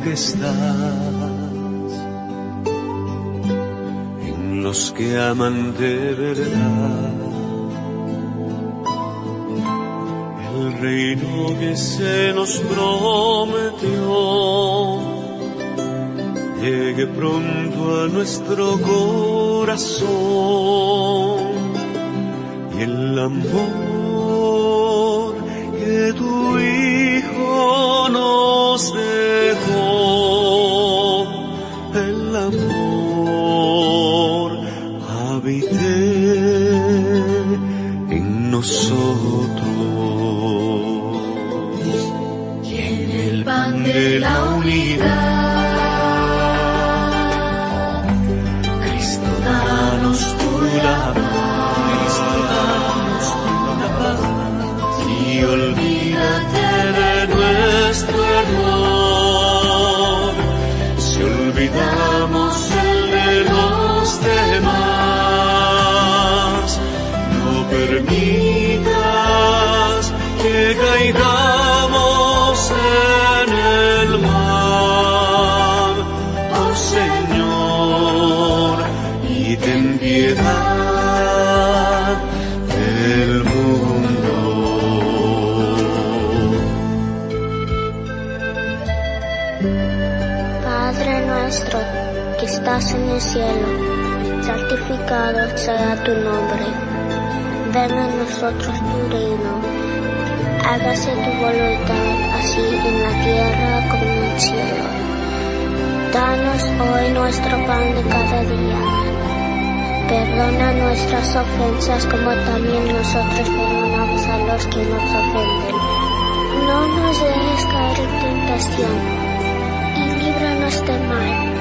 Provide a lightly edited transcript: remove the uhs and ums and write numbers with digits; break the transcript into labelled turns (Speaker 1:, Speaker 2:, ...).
Speaker 1: que estás en los que aman de verdad. El reino que se nos prometió llegue pronto a nuestro corazón, y el amor que tu Hijo nos dejó, el amor habite en nosotros, y en el pan de la unidad, Cristo, danos tú la paz, y olvídate de nuestro error, si olvidamos el de los demás. No permitas que caigamos en el mal, oh Señor, y ten piedad del mundo.
Speaker 2: Padre nuestro que estás en el cielo, santificado sea tu nombre. Venga a nosotros tu reino. Hágase tu voluntad, así en la tierra como en el cielo. Danos hoy nuestro pan de cada día. Perdona nuestras ofensas como también nosotros perdonamos a los que nos ofenden. No nos dejes caer en tentación y líbranos del mal.